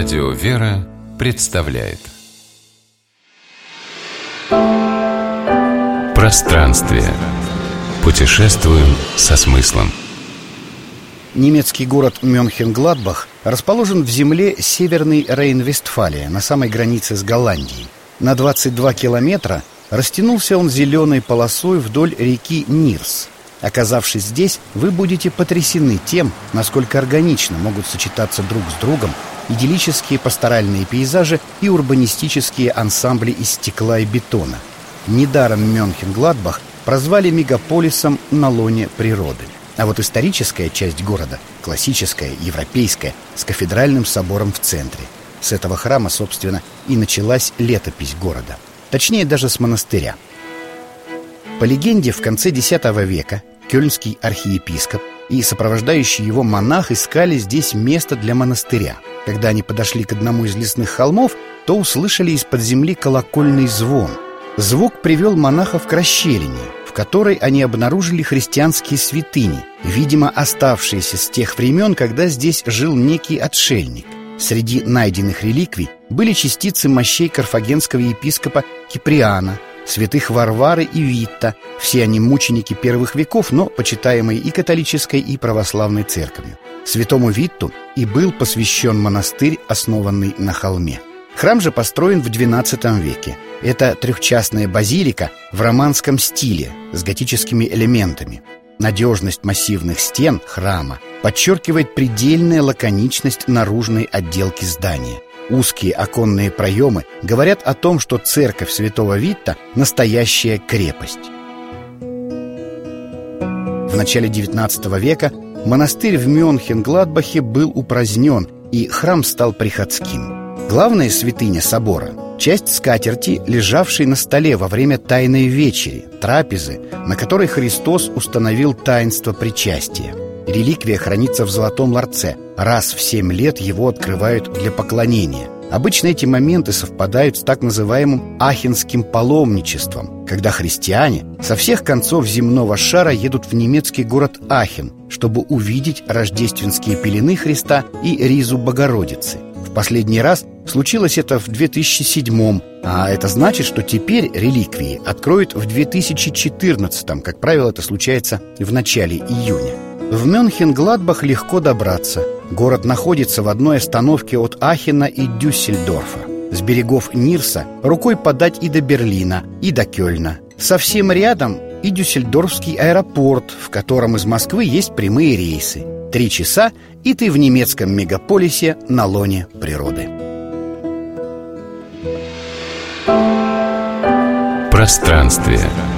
Радио «Вера» представляет Пространствие. Путешествуем со смыслом. Немецкий город Мönchengladbach расположен в земле Северной Рейн-Вестфалия, на самой границе с Голландией. На 22 километра растянулся он зеленой полосой вдоль реки Нирс. Оказавшись здесь, вы будете потрясены тем, насколько органично могут сочетаться друг с другом идиллические пасторальные пейзажи и урбанистические ансамбли из стекла и бетона. Недаром Мönchengladbach прозвали мегаполисом на лоне природы. А вот историческая часть города, классическая, европейская, с кафедральным собором в центре. С этого храма, собственно, и началась летопись города. Точнее, даже с монастыря. По легенде, в конце X века кёльнский архиепископ и сопровождающий его монах искали здесь место для монастыря. Когда они подошли к одному из лесных холмов, то услышали из-под земли колокольный звон. Звук привел монахов к расщелине, в которой они обнаружили христианские святыни, видимо, оставшиеся с тех времен, когда здесь жил некий отшельник. Среди найденных реликвий были частицы мощей карфагенского епископа Киприана, святых Варвары и Витта. Все они мученики первых веков, но почитаемые и католической, и православной церковью. Святому Витту и был посвящен монастырь, основанный на холме. Храм же построен в XII веке. Это трехчастная базилика в романском стиле с готическими элементами. Надежность массивных стен храма подчеркивает предельная лаконичность наружной отделки здания. Узкие оконные проемы говорят о том, что церковь святого Витта – настоящая крепость. В начале XIX века монастырь в Мönchengladbachе был упразднен, и храм стал приходским. Главная святыня собора – часть скатерти, лежавшей на столе во время Тайной вечери, трапезы, на которой Христос установил таинство причастия. Реликвия хранится в золотом ларце. Раз в 7 лет его открывают для поклонения. Обычно эти моменты совпадают с так называемым ахенским паломничеством, когда христиане со всех концов земного шара едут в немецкий город Ахен, чтобы увидеть рождественские пелены Христа и ризу Богородицы. В последний раз случилось это в 2007, а это значит, что теперь реликвии откроют в 2014, как правило, это случается в начале июня. В Мönchengladbach легко добраться. Город находится в одной остановке от Ахена и Дюссельдорфа. С берегов Нирса рукой подать и до Берлина, и до Кёльна. Совсем рядом и Дюссельдорфский аэропорт, в котором из Москвы есть прямые рейсы. 3 часа, и ты в немецком мегаполисе на лоне природы. Пространствие.